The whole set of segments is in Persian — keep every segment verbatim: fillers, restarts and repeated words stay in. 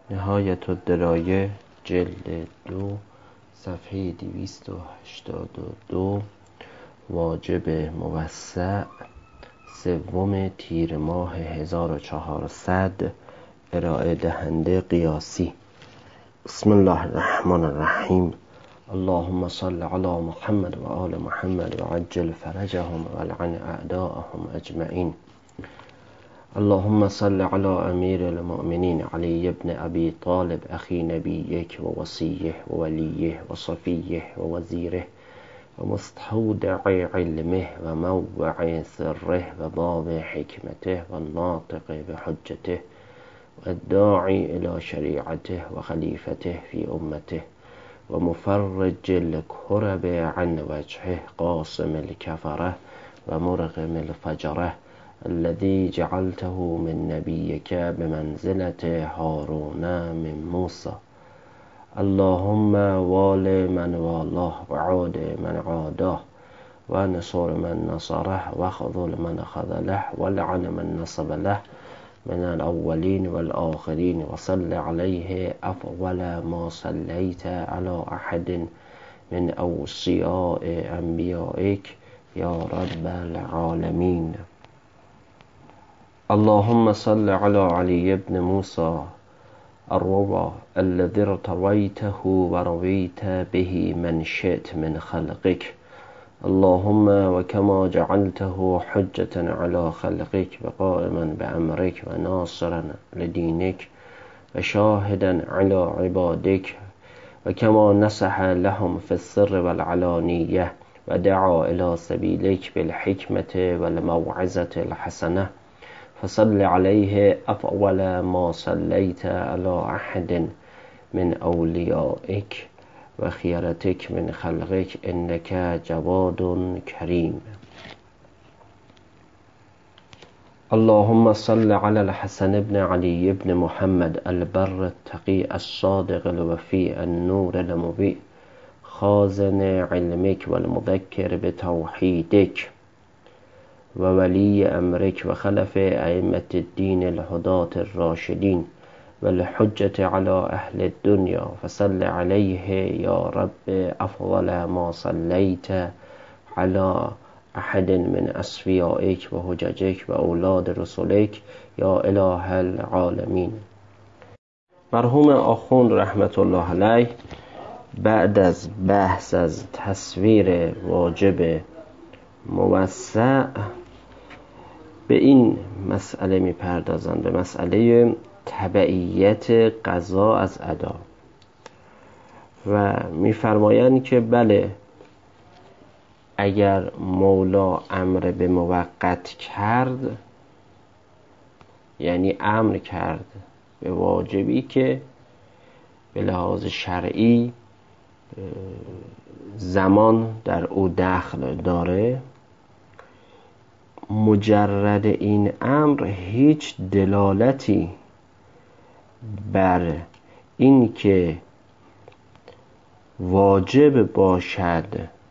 نهایت الدرایه جلد دو صفحه دویست و هشتاد و دو. واجب موسع سوم تیر ماه هزار و چهارصد. ارائه دهنده قیاسی. بسم الله الرحمن الرحیم. اللهم صل علی محمد و آل محمد و عجل فرجهم و لعن اعداءهم اجمعین. اللهم صل على امیر المؤمنین علی ابن ابی طالب اخی نبیک و وصیه و ولیه و صفیه و وزیره و مستودع علمه و موضع سره و باب حکمته و ناطق بحجته و الداعی الى شریعته و خلیفته فی امته و مفرج الکرب عن وجهه قاسم الکفره و مرغم الفجره الذي جعلته من نبيك بمنزلة هارون من موسى. اللهم وال من والاه وعاد من عاداه ونصر من نصره وخذل من خذله ولعن من نصب له من الأولين والآخرين وصل عليه أفضل ما صليت على أحد من أوصياء أنبيائك يا رب العالمين. اللهم صل على علي بن موسى الروى الذي ارتويته ورويت به من شئت من خلقك. اللهم وكما جعلته حجة على خلقك وقائما بأمرك وناصرا لدينك وشاهدا على عبادك وكما نصح لهم في السر والعلانية ودعا إلى سبيلك بالحكمة والموعظة الحسنة فصل عليه أفضل ما صليت على أحد من أوليائك وخيرتك من خلقك إنك جواد كريم. اللهم صل على الحسن بن علي بن محمد البر التقي الصادق الوفي النور المضيء خازن علمك والمذكر بتوحيدك وولي أمرك وخلف أئمة الدين الهداة الراشدين والحجة على أهل الدنيا فصل عليه يا رب أفضل ما صليت على أحد من أصفيائك وحججك وأولاد رسولك يا إله العالمين. مرحوم آخوند رحمت الله علیه بعد از بحث از تصویر واجب موسع به این مسئله میپردازند، به مسئله تبعیت قضا از ادا و میفرمایند که بله، اگر مولا امر به موقت کرد، یعنی امر کرد به واجبی که به لحاظ شرعی زمان در او دخل داره، مجرد این امر هیچ دلالتی بر این که واجب باشد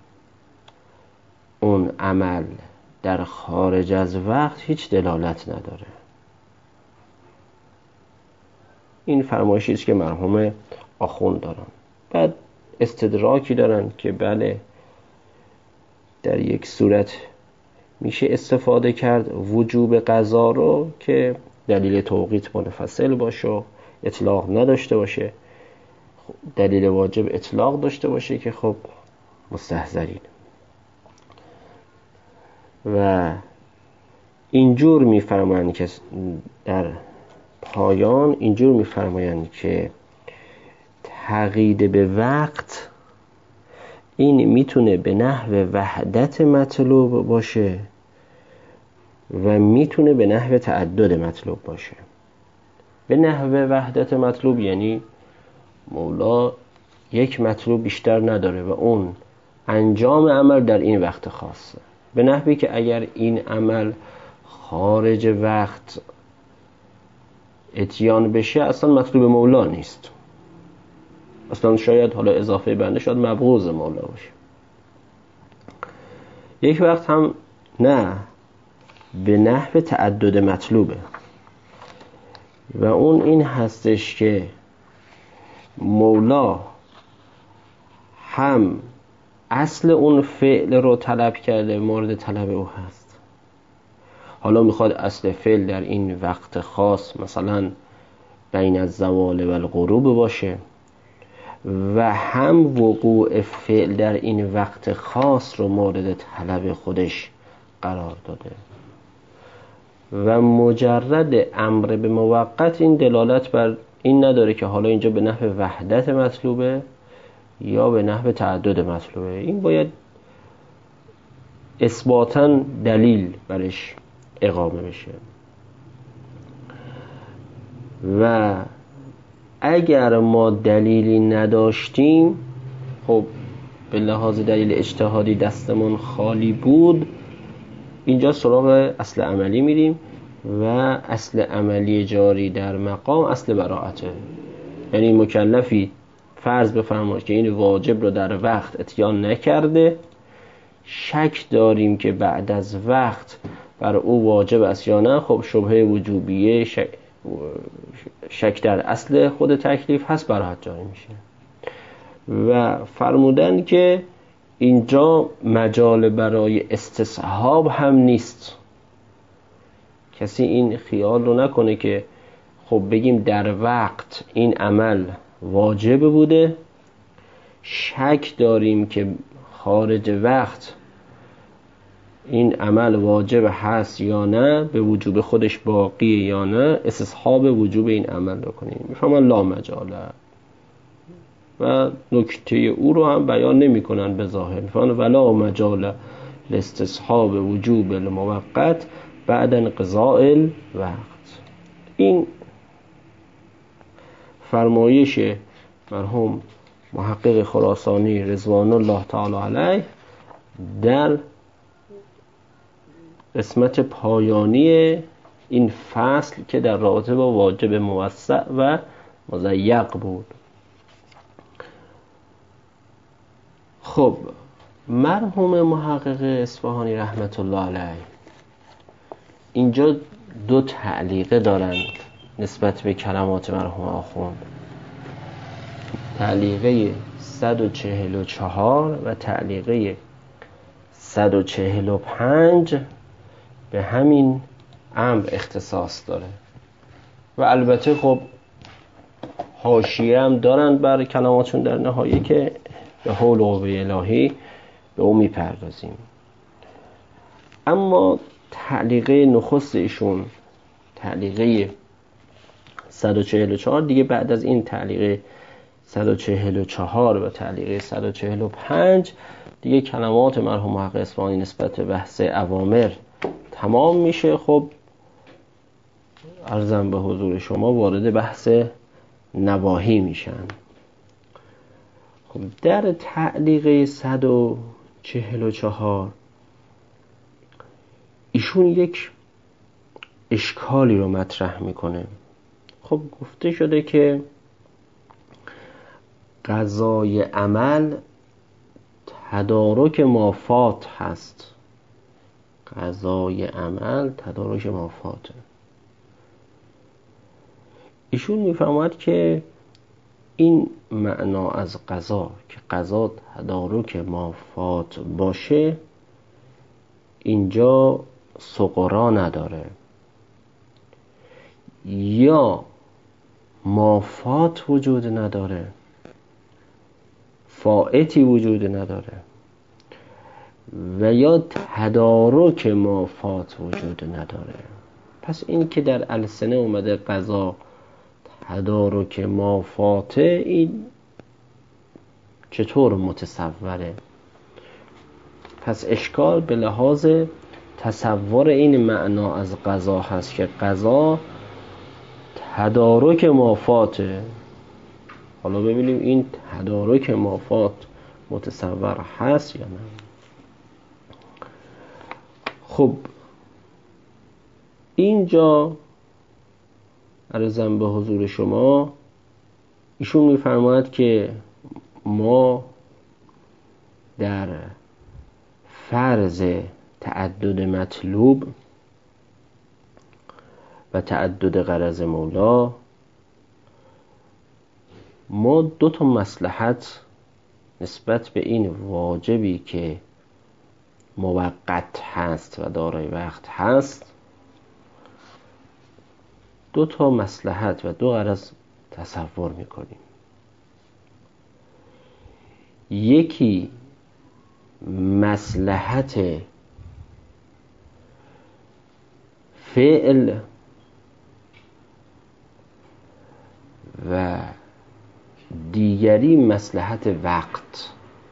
اون عمل در خارج از وقت هیچ دلالت نداره. این فرمایشی است که مرحوم آخوند دارن. بعد استدراکی دارن که بله، در یک صورت میشه استفاده کرد وجوب قضا رو که دلیل توقیت منفصل باشه و اطلاق نداشته باشه، دلیل واجب اطلاق داشته باشه که خب مستحضرین. و اینجور میفرمایند که در پایان اینجور میفرمایند که تقیید به وقت این میتونه به نحو وحدت مطلوب باشه و میتونه به نحو تعدد مطلوب باشه. به نحو وحدت مطلوب یعنی مولا یک مطلوب بیشتر نداره و اون انجام عمل در این وقت خاصه، به نحوی که اگر این عمل خارج وقت اتیان بشه اصلا مطلوب مولا نیست، اصلا شاید حالا اضافه بنده شاید مبغوض مولا باشه. یک وقت هم نه، به نحو تعدد مطلوبه و اون این هستش که مولا هم اصل اون فعل رو طلب کرده، مورد طلب او هست. حالا میخواد اصل فعل در این وقت خاص مثلا بین الزوال و الغروب باشه و هم وقوع فعل در این وقت خاص رو مورد طلب خودش قرار داده و مجرد امر به موقت این دلالت بر این نداره که حالا اینجا به نحو وحدت مطلوبه یا به نحو تعدد مطلوبه. این باید اثباتاً دلیل برش اقامه بشه و اگر ما دلیلی نداشتیم، خب به لحاظ دلیل اجتهادی دستمون خالی بود، اینجا سراغ اصل عملی میریم و اصل عملی جاری در مقام اصل براءته. یعنی مکلفی فرض بفرمایید که این واجب رو در وقت اتیان نکرده، شک داریم که بعد از وقت بر او واجب است یا نه، خب شبهه وجوبیه، شک, شک در اصل خود تکلیف هست، براءت جاری میشه. و فرمودن که اینجا مجال برای استصحاب هم نیست. کسی این خیال رو نکنه که خب بگیم در وقت این عمل واجب بوده، شک داریم که خارج وقت این عمل واجب هست یا نه، به وجوب خودش باقیه یا نه، استصحاب وجوب این عمل رو کنیم. میفهمن لا مجاله و نکته او رو هم بیان نمی کنن به ظاهر. میفهمن ولا مجاله لاستصحاب وجوب الموقت بعد انقضاء الوقت. این فرمایش مرحوم محقق خراسانی رضوان الله تعالی علیه در قسمت پایانی این فصل که در رابطه با واجب موسع و مضیق بود. خب مرحوم محقق اصفهانی رحمت الله علیه اینجا دو تعلیقه دارن نسبت به کلمات مرحوم آخوند، تعلیقه صد و چهل و چهار و تعلیقه صد و چهل و پنج به همین امر اختصاص داره و البته خب حاشیه هم دارن بر کلماتشون در نهایه که به حول و قوه الهی به اون میپردازیم. اما تعلیقه نخست ایشون، تعلیقه صد و چهل و چهار، دیگه بعد از این تعلیقه صد و چهل و چهار و تعلیقه صد و چهل و پنج دیگه کلمات مرحوم محقق اصفهانی نسبت به بحث اوامر تمام میشه. خب عرضم به حضور شما وارد بحث نواهی میشن. خب در تعلیقه صد و چهل و چهار ایشون یک اشکالی رو مطرح میکنه. خب گفته شده که قضای عمل تدارک مافات هست. قضای عمل تدارک مافاته. ایشون میفهمد که این معنا از قضا که قضا تدارک مافات باشه اینجا سقرا نداره، یا مافات وجود نداره، فائتی وجود نداره، و یا تدارک مافات وجود نداره. پس این که در السنه اومده قضا تدارک مافاته، این چطور متصوره؟ پس اشکال به لحاظ تصور این معنا از قضا هست که قضا تدارک مافاته. حالا ببینیم این تدارک مافات متصور هست یا نه. خب اینجا عرضم به حضور شما ایشون میفرماید که ما در فرض تعدد مطلوب و تعدد غرض مولا ما دو تا مصلحت نسبت به این واجبی که موقت هست و دارای وقت هست، دو تا مصلحت و دو غرض تصور میکنیم. یکی مصلحت فعل و دیگری مصلحت وقت.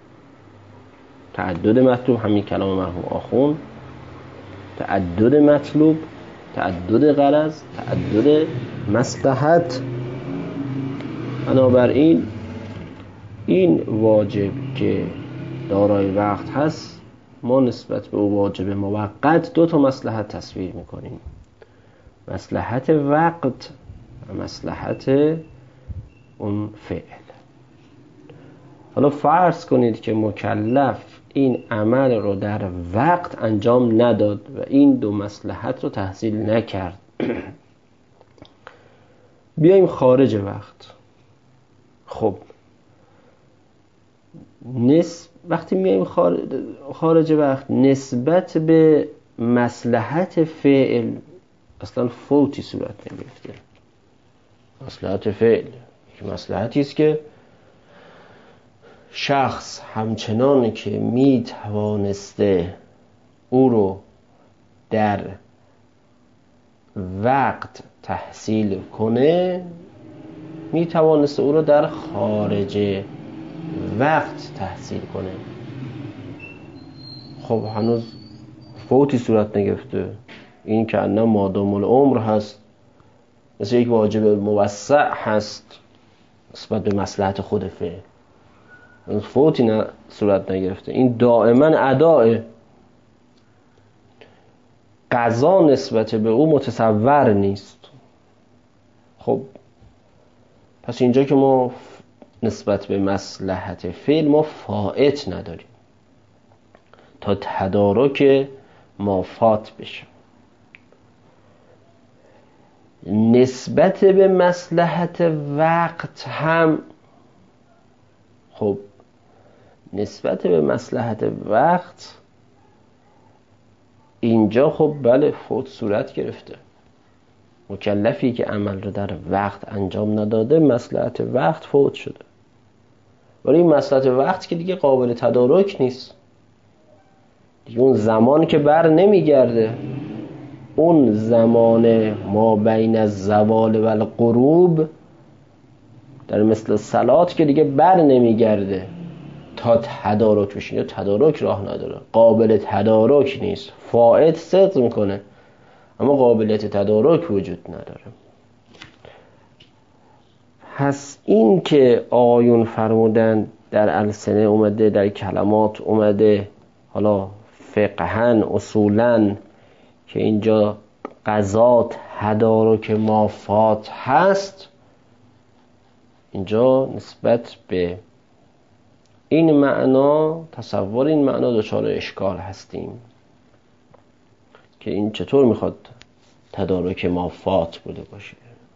تعدد مطلوب، همین کلام مرحوم آخوند، تعدد مطلوب، تعدد غرض، تعدد مصلحت. بنابراین این واجب که دارای وقت هست، ما نسبت به او واجب موقت دو تا مصلحت تصویر میکنیم: مصلحت وقت و مصلحت اون فعل. حالا فرض کنید که مکلف این عمل رو در وقت انجام نداد و این دو مصلحت رو تحصیل نکرد. بیایم خارج وقت. خب نس... وقتی میایم خارج وقت، نسبت به مصلحت فعل اصلا فوتی صورت نمیفته. مصلحت فعل یک مصلحتی است که شخص همچنان که می توانسته او رو در وقت تحصیل کنه، می توانسته او رو در خارج وقت تحصیل کنه. خب هنوز فوتی صورت نگرفته. این که انه مادام العمر هست، مثل یک واجب موسع هست نسبت به مصلحت خود فعل. فوتی نه صورت نگرفته. این دائما اداء قضا نسبت به او متصور نیست. خب پس اینجا که ما نسبت به مصلحت فعل ما فائت نداریم تا تدارک ما فات بشه. نسبت به مصلحت وقت هم خب نسبت به مصلحت وقت اینجا خب بله فوت صورت گرفته. مکلفی که عمل رو در وقت انجام نداده، مصلحت وقت فوت شده. ولی این مصلحت وقت که دیگه قابل تدارک نیست دیگه. اون زمان که بر نمیگرده، اون زمان ما بین الزوال و الغروب در مثل صلات که دیگه بر نمیگرده تا تدارک بشین. یا تدارک راه نداره، قابل تدارک نیست. فائت صدق میکنه اما قابلیت تدارک وجود نداره. پس این که آیون فرمودن در السنه اومده، در کلمات اومده، حالا فقهن اصولا که اینجا قضا تدارک ما فات هست، اینجا نسبت به این معنا، تصور این معنا دچار اشکال هستیم که این چطور میخواد تدارک ما فات بوده باشه.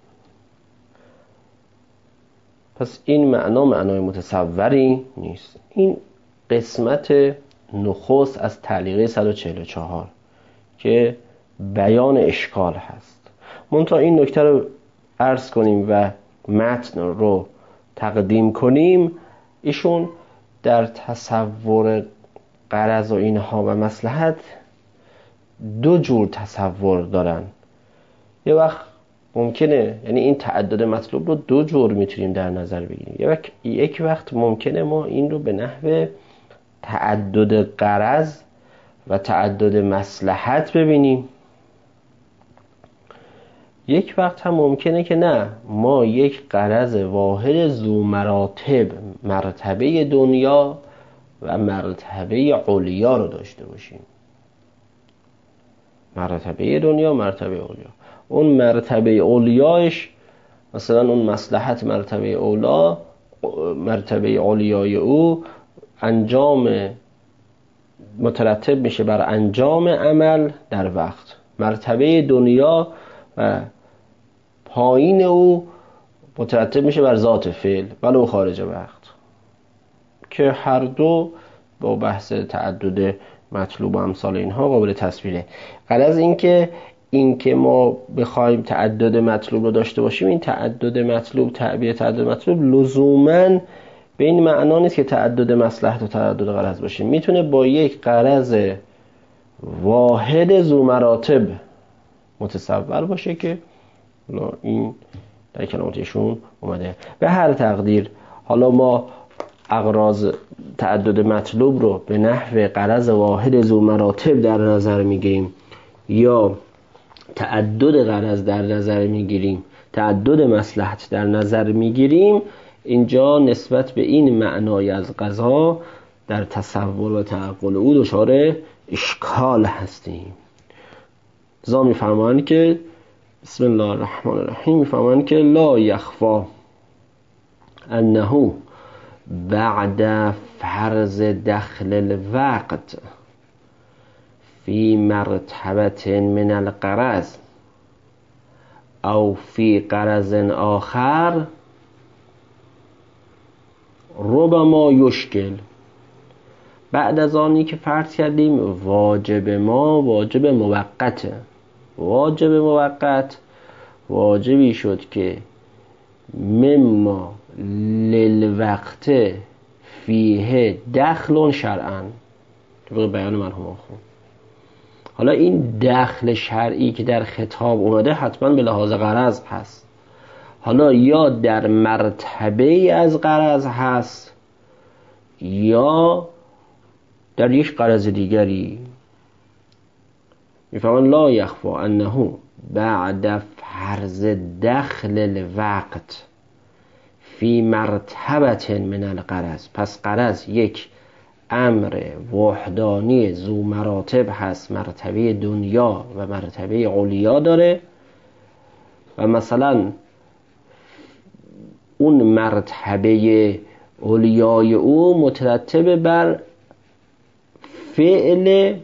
پس این معنا معنای متصوری نیست. این قسمت نخست از تعلیقه صد و چهل و چهار که بیان اشکال هست. منتها این نکته رو عرض کنیم و متن رو تقدیم کنیم. ایشون در تصور غرض و اینها و مصلحت دو جور تصور دارن. یه وقت ممکنه، یعنی این تعدد مطلوب رو دو جور میتونیم در نظر بگیریم. یه وقت یک وقت ممکنه ما این رو به نحو تعدد غرض و تعدد مصلحت ببینیم. یک وقت هم ممکنه که نه، ما یک غرض واحد ذو مراتب، مرتبه دنیا و مرتبه علیا رو داشته باشیم. مرتبه دنیا، مرتبه علیا. اون مرتبه علیاش مثلا اون مصلحت مرتبه اولا، مرتبه علیای او انجام مترتب میشه بر انجام عمل در وقت. مرتبه دنیا و پایین او مترتب میشه بر ذات فعل ولو خارج وقت، که هر دو با بحث تعدد مطلوب و امثال اینها قابل تصویره. غرض این که این که ما بخوایم تعدد مطلوب رو داشته باشیم، این تعدد مطلوب، تعبیر تعدد مطلوب لزوماً به این معنا نیست که تعدد مصلحت و تعدد غرض باشه. میتونه با یک غرض واحد ذو مراتب متصور باشه که این در کلماتشون اومده. به هر تقدیر حالا ما اغراض تعدد مطلوب رو به نحو غرض واحد ذو مراتب در نظر میگیریم یا تعدد غرض در نظر میگیریم، تعدد مصلحت در نظر میگیریم، اینجا نسبت به این معنای از قضا در تصور و تعقل او دچار اشکال هستیم. لذا میفرمایند که بسم الله الرحمن الرحیم میفرمایند که لا یخفی انه بعد فرض دخل الوقت فی مرتبه من الغرض او فی غرض آخر ربما یشکل. بعد از آنی که فرض کردیم واجب ما واجب موقته، واجب موقت واجبی شد که مما للوقت فیه دخل شرعا، طبق بیان مرحوم آخوند. حالا این دخل شرعی که در خطاب اومده حتما به لحاظ غرض هست، حالا یا در مرتبه از غرض هست یا در یک غرض دیگری. میفهمن لا یخفی انه بعد فرض دخل الوقت فی مرتبه من الغرض، پس غرض یک امر وحدانی ذو مراتب هست، مرتبه دنیا و مرتبه علیا داره و مثلا اون مرتبه علیای او مترتب بر فعل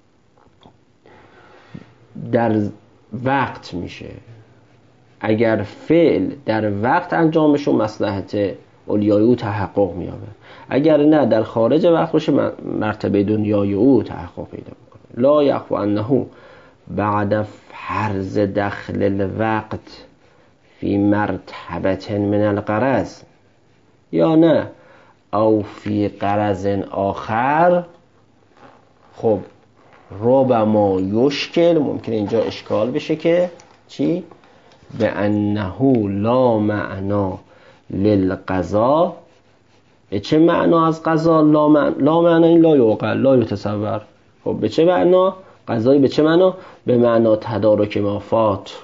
در وقت میشه. اگر فعل در وقت انجام بشه مصلحت علیای او تحقق میابه، اگر نه در خارج وقت باشه مرتبه دنیای او تحقق پیدا میکنه. لا یخفی انه بعد فرض دخل الوقت فی مرتبه من الغرض یا نه او فی غرض آخر. خب ربما یشکل، ممکن اینجا اشکال بشه که چی؟ به انه لا معنا للقضا. به چه معنا از قضا لا معنا؟ لا معنا این لا یعقل، لا یتصور. خب به چه معنا؟ قضایی به چه معنا؟ به معنا تدارک ما فات.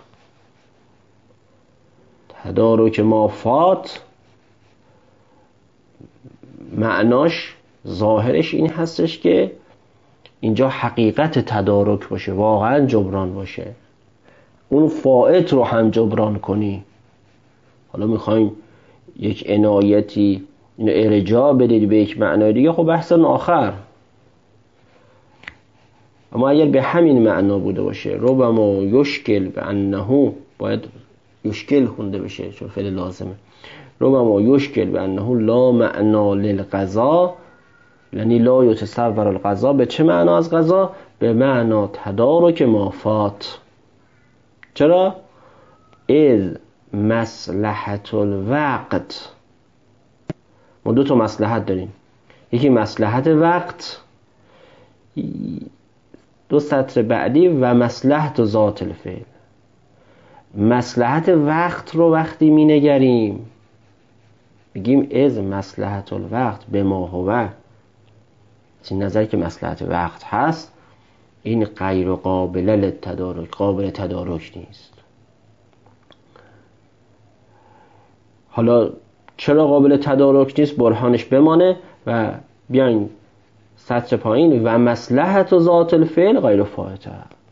تدارک ما فات معناش ظاهرش این هستش که اینجا حقیقت تدارک باشه، واقعا جبران باشه، اون فائت رو هم جبران کنی. حالا میخوایم یک عنایتی اینو ارجاع بدید به یک معنای دیگه، خب بحث آخر. اما اگر به همین معنا بوده باشه ربما یشکل به انه، باید یشکل خونده بشه چون فعل لازمه. ربما یشکل به انه لا معنا للقضا، یعنی لا یتصور القضا. به چه معنا از قضا؟ به معنا تدارک ما فات. چرا؟ اذ مصلحت الوقت، ما دو تا مصلحت داریم، یکی مصلحت وقت، دو سطر بعدی و مصلحت ذات الفعل. مصلحت وقت رو وقتی می نگریم بگیم از مصلحت الوقت به ما هو، این نظر که مصلحت وقت هست این غیر قابل للتدارک، قابل تدارک نیست. حالا چرا قابل تدارک نیست؟ برهانش بمانه و بیاین سطر پایین. و مصلحت ذات الفعل غیر فائته،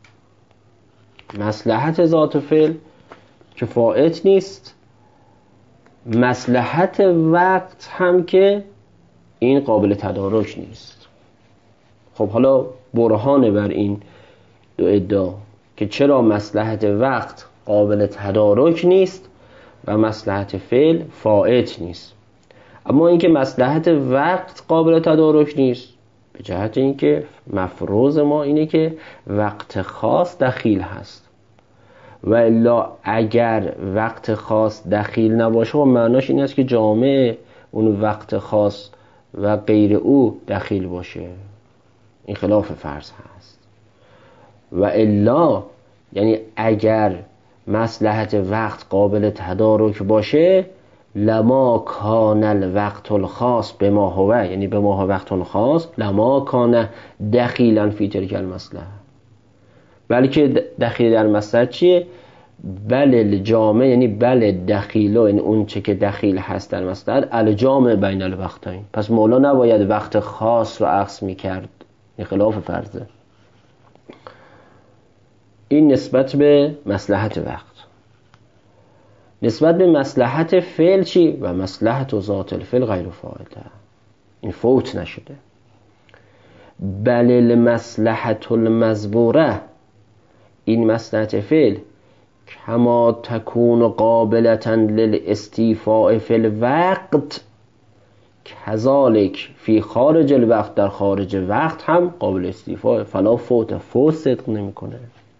مصلحت ذات فعل که فائت نیست، مصلحت وقت هم که این قابل تدارک نیست. خب حالا برهان بر این دو ادعا که چرا مصلحت وقت قابل تدارک نیست و مصلحت فعل فائت نیست. اما اینکه مصلحت وقت قابل تدارک نیست به جهت اینکه مفروض ما اینه که وقت خاص دخیل هست و الا اگر وقت خاص دخیل نباشه و معناش این است که جامعه اون وقت خاص و غیر او دخیل باشه، این خلاف فرض هست. و الا یعنی اگر مصلحت وقت قابل تدارک باشه لما کان الوقت الخاص به ما هو، یعنی به ما هو وقت خاص لما کان دخیلا فی تلک المصلحه، بلکه دخیل در مصلحت چیه؟ بل الجامع، یعنی بل دخیلو، یعنی اون چه که دخیل هست در مصلحت الجامع بین الوقتین. پس مولا نباید وقت خاص رو عکس میکرد، این خلاف فرضه. این نسبت به مصلحت وقت. نسبت به مصلحت فعل چی؟ و مصلحت و ذات الفعل غیر فاعله، این فوت نشده. بل المصلحت المزبوره، این مصلحت فعل کما تکون قابلتا للاستیفاء فی الوقت کذالک فی خارج الوقت، در خارج وقت هم قابل استیفاء، فلا فوت، فوت صدق نمیکنه.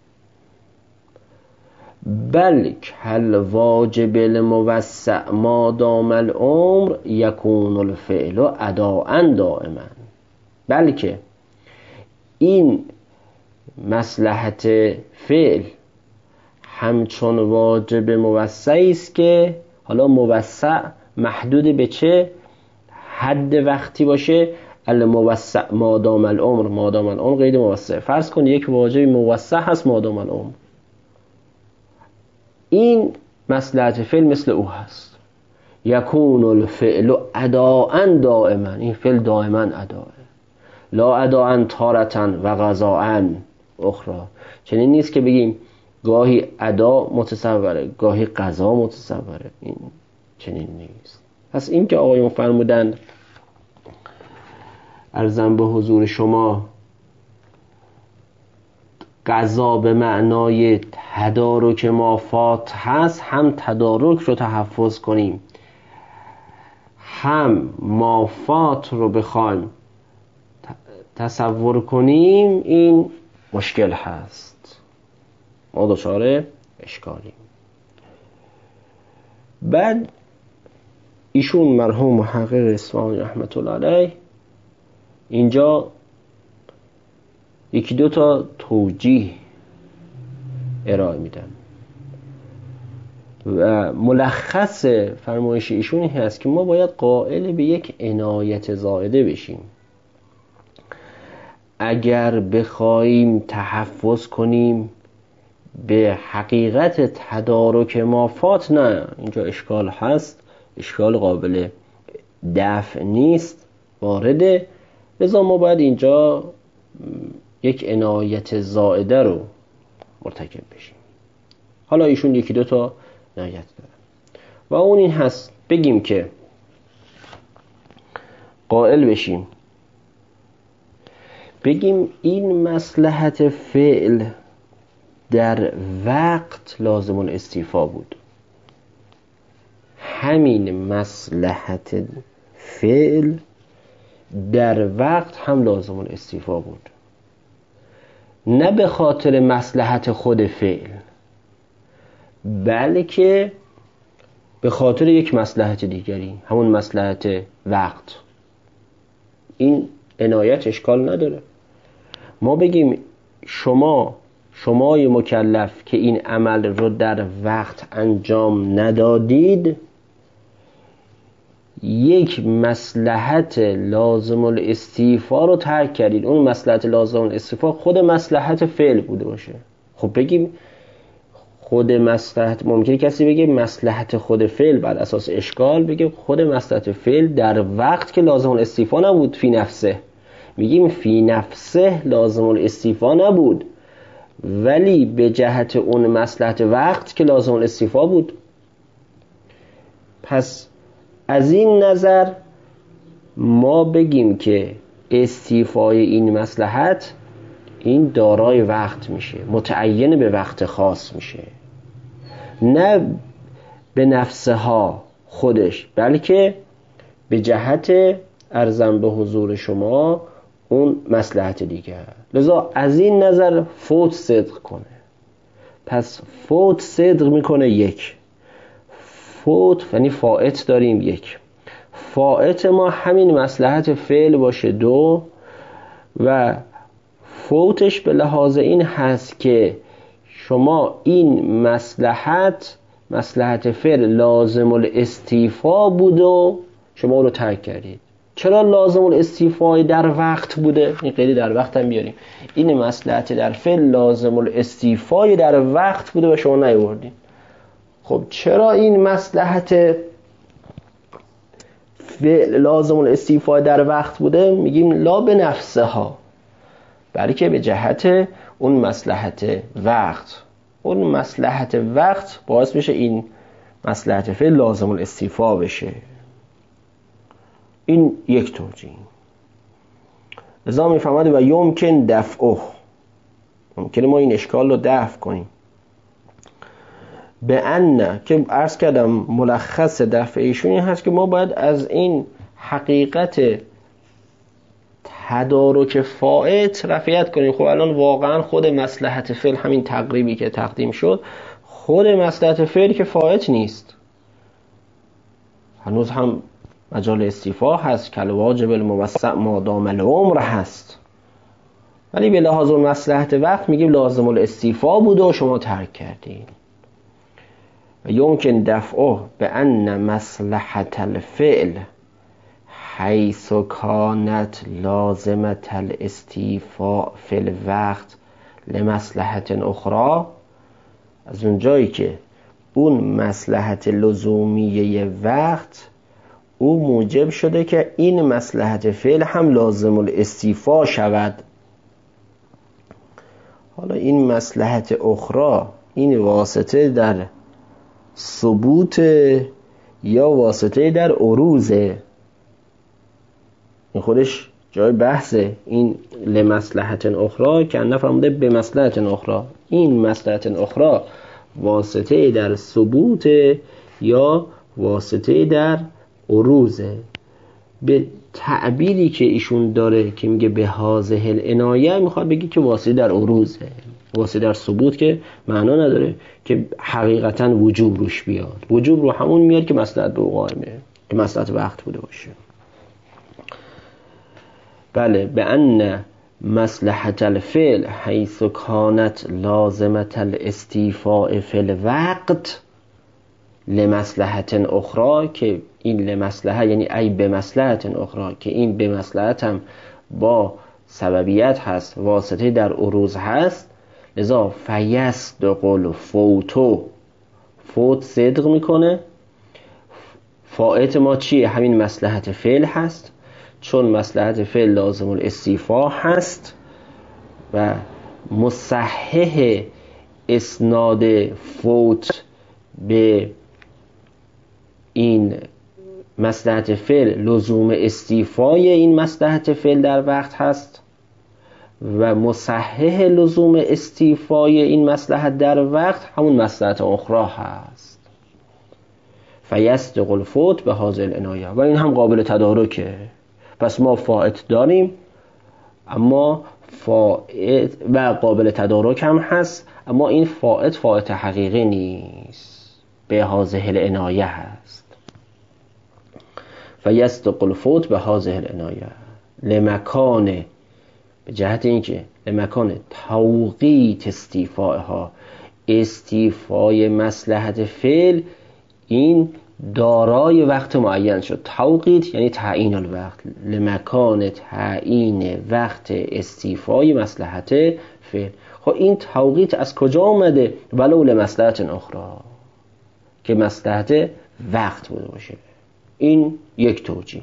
بل کل واجب الموسع ما دام العمر یکون الفعل اداء دائما، بلکه این مصلحت فعل همچون واجب موسعی است که حالا موسع محدود به چه حد وقتی باشه؟ الموسع ما دام العمر، ما دام العمر قید موسع. فرض کن یک واجب موسع هست ما دام العمر، این مصلحت فعل مثل او هست. یکون الفعل اداء دائما، این فعل دائما اداء، لا اداء تارة و قضاء اخرى. چنین نیست که بگیم گاهی ادا متصوره گاهی قضا متصوره، این چنین نیست. پس این که آقایون فرمودند عرضم به حضور شما قضا به معنای تدارک ما فات هست، هم تدارک رو تحفظ کنیم هم ما فات رو بخوایم تصور کنیم، این مشکل هست، ما دچار اشکالیم. بعد ایشون مرحوم محقق اصفهانی رحمت الله علیه اینجا یکی دو تا توجیه ارائه میدن و ملخص فرمایش ایشون این هست که ما باید قائل به یک عنایت زائده بشیم. اگر بخوایم تحفظ کنیم به حقیقت تدارک ما فات، نه، اینجا اشکال هست، اشکال قابل دفع نیست، وارده. لذا ما باید اینجا یک عنایت زائده رو مرتکب بشیم. حالا ایشون یکی دو تا عنایت دارن و اون این هست بگیم که قائل بشیم بگیم این مصلحت فعل در وقت لازم الاستیفا بود، همین مصلحت فعل در وقت هم لازم الاستیفا بود، نه به خاطر مصلحت خود فعل بلکه به خاطر یک مصلحت دیگری، همون مصلحت وقت. این عنایت اشکال نداره. ما بگیم شما شمای مکلف که این عمل رو در وقت انجام ندادید، یک مصلحت لازم الاستیفا رو ترک کردید، اون مصلحت لازم الاستیفا خود مصلحت فعل بوده باشه. خب بگیم خود مصلحت، ممکنه کسی بگه مصلحت خود فعل، بعد اساس اشکال بگه خود مصلحت فعل در وقت که لازم الاستیفا نبود فی نفسه، میگیم فی نفسه لازم الاستیفا نبود ولی به جهت اون مصلحت وقت که لازم الاستیفا بود. پس از این نظر ما بگیم که استیفای این مصلحت این دارای وقت میشه، متعین به وقت خاص میشه، نه به نفسها خودش، بلکه به جهت ارزم به حضور شما اون مصلحت دیگر. لذا از این نظر فوت صدق کنه. پس فوت صدق میکنه یک. فوت یعنی فائت داریم یک. فائت ما همین مصلحت فعل باشه دو، و فوتش به لحاظ این هست که شما این مصلحت مصلحت فعل لازم الاستیفا بود و شما رو ترک کردید. چرا لازم الاستیفای در وقت بوده؟ این قیدی در وقت هم بیاریم. این مصلحت در فعل لازم الاستیفای در وقت بوده و شما نیاوردید. خب چرا این مصلحت فعل لازم الاستیفای در وقت بوده؟ میگیم لا به نفسها، بلکه به جهت اون مصلحت وقت. اون مصلحت وقت باعث میشه این مصلحت فعل لازم الاستیفا بشه. این یک توجیه. لذا میفهمد و یمکن دفعه، ممکنه ما این اشکال رو دفع کنیم. به ان که عرض کردم ملخص دفع ایشون این هست که ما باید از این حقیقت تدارک فائت رفعیت کنیم. خب الان واقعا خود مصلحت فعل، همین تقریبی که تقدیم شد، خود مصلحت فعل که فائت نیست، هنوز هم مجال استیفا هست که الواجب الموسع ما دام العمر هست، ولی به لحاظ مصلحت وقت میگیم لازم الاستیفا بود و شما ترک کردین. و یمکن دفعه به ان مصلحت الفعل حیث کانت لازمت الاستیفاء فی الوقت لمصلحت اخرى، از اونجایی که اون مصلحت لزومیه وقت او موجب شده که این مصلحت فعل هم لازم الاستیفاء شود. حالا این مصلحت اخرى این واسطه در ثبوت یا واسطه در عروضه، این خودش جای بحثه. این لمصلحت اخرى که نفهمده به مصلحت اخرى، این مصلحت اخرى واسطه در ثبوت یا واسطه در عروضه. به تعبیری که ایشون داره که میگه به هذه العنایه، میخواد بگه که واسطه در عروضه، واسطه در ثبوت که معنا نداره که حقیقتا وجوب روش بیاد. وجوب رو همون میاد که مصلحت به قائمه، که مصلحت وقت بوده باشه. بله، به ان مصلحت الفعل حیث کانت لازمت الاستیفاء فی الوقت لمصلحت اخرى، که این لمصلحه یعنی ای به مصلحت اخرى، که این به مصلحت هم با سببیت هست، واسطه در عروض هست. لذا فیصدق الفوتو، فوت صدق میکنه. فائت ما چیه؟ همین مصلحت فعل هست، چون مصلحت فعل لازم الاستیفاء هست و مصحح اسناد فوت به این مصلحت فعل لزوم استیفای این مصلحت فعل در وقت هست و مصحح لزوم استیفای این مصلحت در وقت همون مصلحت اخرى هست. فیصدق الفوت به هذه العنایه، و این هم قابل تدارکه. پس ما فائت داریم، اما فائت و قابل تدارک هم هست، اما این فائت فائت حقیقی نیست، به هذه العنایه هست. فیصدق الفوت به هذه العنایه لمکان، به جهت اینکه لمکان توقیت استیفاءها، استیفای مصلحت فعل این دارای وقت معین شد. توقیت یعنی تعیین الوقت، لمکان تعیین وقت استیفای مصلحت فعل. خب این توقیت از کجا اومده؟ ولو لمصلحت اخرى، که مصلحت وقت بوده باشه. این یک توجیه.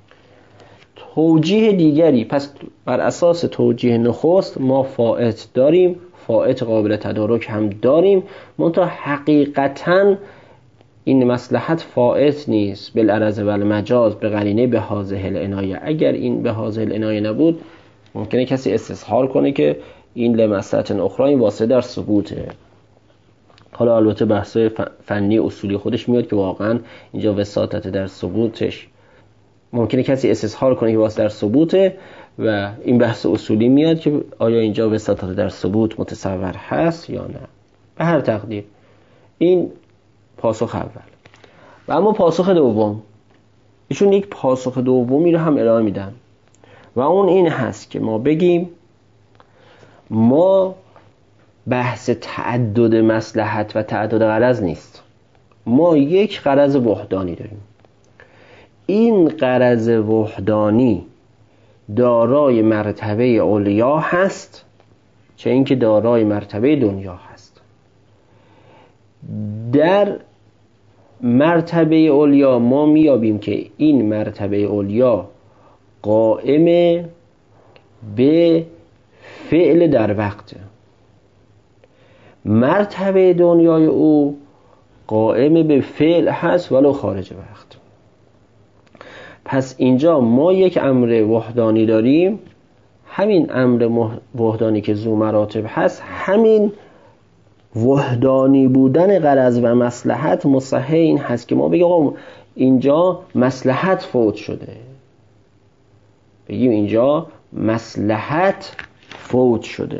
توجیه دیگری، پس بر اساس توجیه نخست ما فائت داریم، فائت قابل تدارک هم داریم، منتها حقیقتاً این مصلحت فائت نیست، بالعرض و المجاز به قرینه به هذه العنایه. اگر این به هذه العنایه نبود، ممکنه کسی استظهار کنه که این لمصلحت اخرى این واسطه در ثبوته. حالا البته بحث‌های فنی اصولی خودش میاد که واقعا اینجا وساطت در ثبوتش ممکنه کسی استظهار کنه که واسه در ثبوته و این بحث اصولی میاد که آیا اینجا وساطت در ثبوت متصور هست یا نه. به هر تقدیر این پاسخ اول. و اما پاسخ دوم، ایشون یک پاسخ دومی رو هم ارائه میدن و اون این هست که ما بگیم ما بحث تعدد مصلحت و تعدد غرض نیست، ما یک غرض وحدانی داریم. این غرض وحدانی دارای مرتبه علیا هست چه اینکه دارای مرتبه دنیا هست. در مرتبه علیا ما میابیم که این مرتبه علیا قائم به فعل در وقت، مرتبه دنیای او قائم به فعل هست ولو خارج وقت. پس اینجا ما یک امر وحدانی داریم، همین امر وحدانی که ذو مراتب هست، همین وحدانی بودن غرض و مصلحت مصحح این هست که ما بگیم آقا اینجا مصلحت فوت شده، بگیم اینجا مصلحت فوت شده.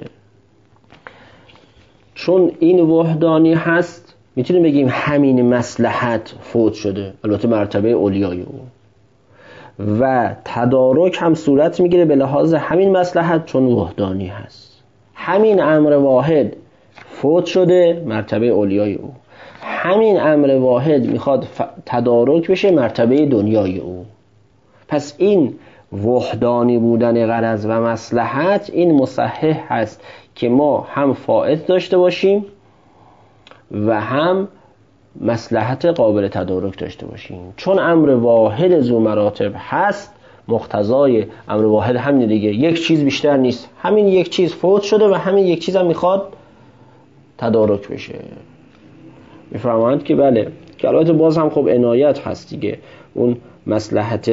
چون این وحدانی هست میتونیم بگیم همین مصلحت فوت شده، البته مرتبه اولیای او، و تدارک هم صورت میگیره به لحاظ همین مصلحت چون وحدانی هست. همین امر واحد فوت شده، مرتبه اولیای او، همین امر واحد میخواد ف... تدارک بشه، مرتبه دنیای او. پس این وحدانی بودن غرض و مصلحت این مصحح هست که ما هم فائت داشته باشیم و هم مصلحت قابل تدارک داشته باشیم. چون امر واحد ذو مراتب هست، مقتضای امر واحد همین دیگه، یک چیز بیشتر نیست، همین یک چیز فوت شده و همین یک چیز هم میخواد تدارک بشه. میفرمایند که بله، که البته باز هم خب عنایت هست دیگه، اون مصلحت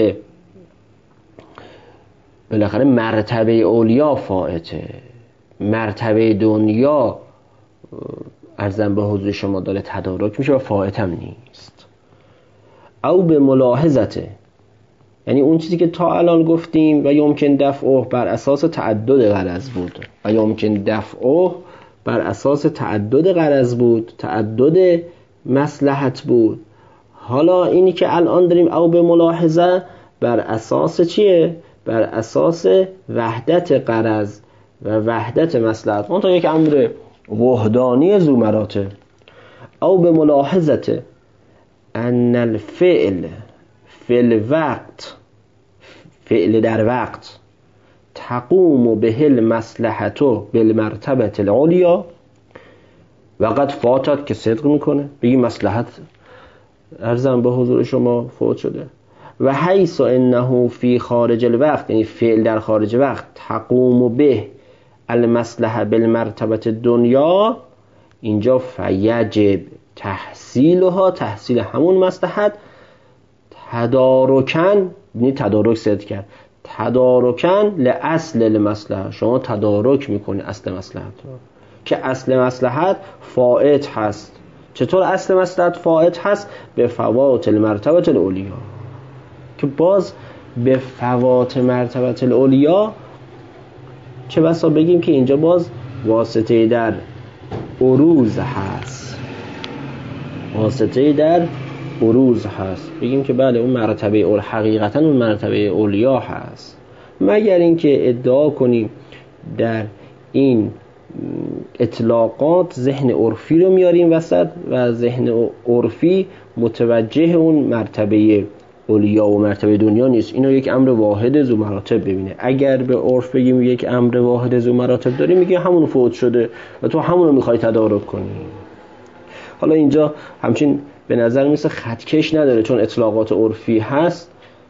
بالاخره مرتبه اولیا فائته، مرتبه دنیا ارزم به حضور شما داره تدارک میشه و فائت هم نیست. او به ملاحظته، یعنی اون چیزی که تا الان گفتیم و یمکن دفعه بر اساس تعدد غرض بود و یمکن دفعه بر اساس تعدد غرض بود، تعدد مصلحت بود. حالا اینی که الان داریم او به ملاحظه بر اساس چیه؟ بر اساس وحدت غرض و وحدت مصلحت، اون تا یک امر وحدانی ذو مراتب. او به ملاحظت ان الفعل فی الوقت، فعل در وقت، تقوم به المصلحت بالمرتبه العلیا و قد فاتت، که صدق میکنه بگی مصلحت ارزم به حضور شما فوت شده. و حیث انه فی خارج الوقت، یعنی فعل در خارج وقت، تقوم به المصلحه بالمرتبه دنیا، اینجا فیجب تحصیلها، تحصیل همون مصلحت، تدارکن، یعنی تدارک صدق کرد، تدارکن لاصل المصلحه، شما تدارک میکنی اصل مصلحت رو، که اصل مصلحت فائت هست. چطور اصل مصلحت فائت هست؟ به فوات المرتبه العلیا، که باز به فوات مرتبه العلیا چه بسا بگیم که اینجا باز واسطه در عروض هست، واسطه در عروض هست، بگیم که بله اون مرتبه اول حقیقتا اون مرتبه اولیا هست، مگر اینکه ادعا کنیم در این اطلاقات ذهن عرفی رو میاریم وسط و ذهن عرفی متوجه اون مرتبه اولیا و مرتبه دنیا نیست، اینو یک امر واحد ذو مراتب ببینه. اگر به عرف بگیم یک امر واحد ذو مراتب داریم، میگه همون فوت شده و تو همون رو میخوای تدارک کنی. حالا اینجا همچین به نظر میسه خطکش نداره، چون اطلاقات عرفی هست،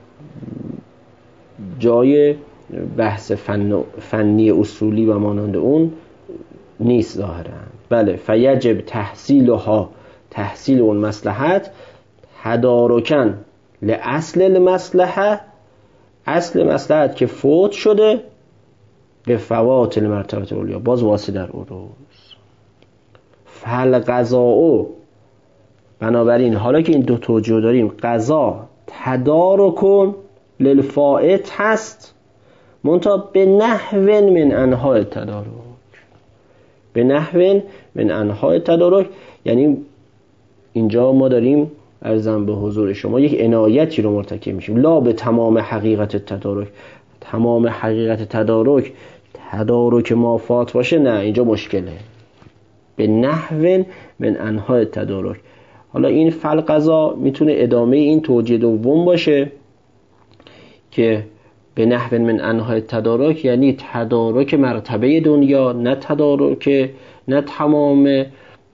جای بحث فن فنی اصولی و مانند اون نیست ظاهرا. بله، فیجب تحصیلها، تحصیل اون مصلحت، تدارکن لاصل المصلحه، اصل مصلحت که فوت شده، به فوات المرتبه العلیا، باز واسه در عروض. فالقضاء، بنابراین حالا که این دو توجیه داریم، قضا تدارک للفائت هست، منتها به نحو من انواع تدارک، به نحو من انواع تدارک. یعنی اینجا ما داریم عرضم به حضور شما یک عنایتی رو مرتکب میشیم، لا به تمام حقیقت تدارک. تمام حقیقت تدارک تدارک ما فات باشه، نه اینجا مشکله. به نحو من انواع تدارک. حالا این فالقضا میتونه ادامه این توجیه دوم باشه که به نحو من انواع تدارک، یعنی تدارک مرتبه دنیا، نه تدارک، نه تمام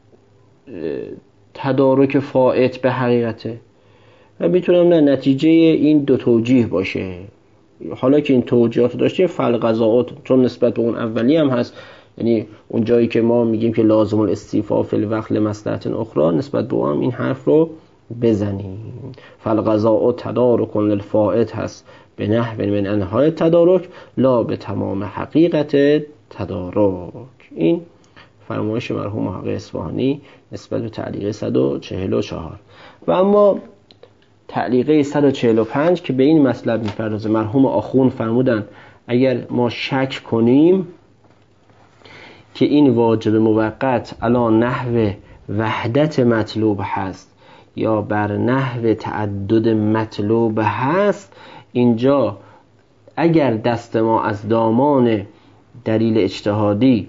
تدارک فائت به حقیقته. و میتونم نه نتیجه این دو توجیه باشه. حالا که این توجیهات داشتیم، فالقضاء چون نسبت به اون اولی هم هست، یعنی اون جایی که ما میگیم که لازم الاستیفاء فی الوقت لمصلحت اخرى، نسبت به اون هم این حرف رو بزنیم. فالقضاء تدارک للفائت هست به نحو من انواع تدارک، لا به تمام حقیقت تدارک. این فرمایش مرحوم محقق اصفهانی نسبت به تعلیق صد و چهل و چهار. و اما تعلیقه صد و چهل و پنج که به این مطلب می‌پردازه، مرحوم آخوند فرمودن اگر ما شک کنیم که این واجب موقت علی نحو وحدت مطلوب هست یا بر نحو تعدد مطلوب هست، اینجا اگر دست ما از دامان دلیل اجتهادی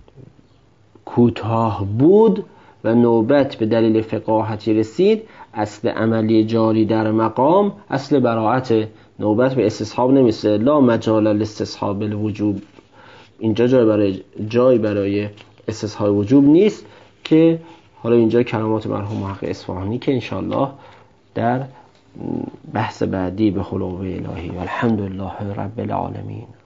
کوتاه بود و نوبت به دلیل فقاهتی رسید، اصل عملی جاری در مقام اصل براعت، نوبت به استصحاب نمیشه، لا مجال لاستصحاب الوجوب. اینجا جای برای جای برای استصحاب وجوب نیست، که حالا اینجا کلمات مرحوم محقق اصفهانی که انشاءالله در بحث بعدی به خلوه الهی. والحمدلله رب العالمین.